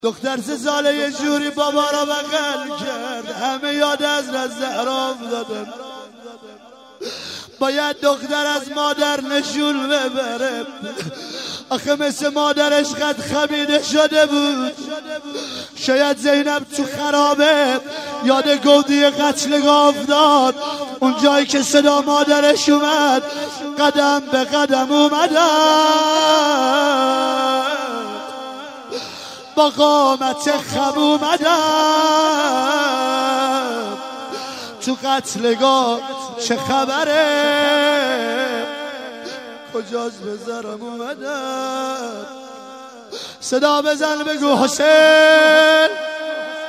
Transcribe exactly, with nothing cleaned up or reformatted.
دختر سه ساله یه جوری بابا را بغل کرد، همه یاد از زهرا افتادن. باید دختر از مادر نشون ببره، آخه مثل مادرش قد خمیده شده بود. شاید زینب تو خرابه یاد گودی قتلگاه افتاد، اون جایی که صدا مادرش اومد قدم به قدم اومدن، با قامت خم اومدن. تو قتلگاه چه خبره، کجاست بذارم اومدن. صدا بزن بگو حسین.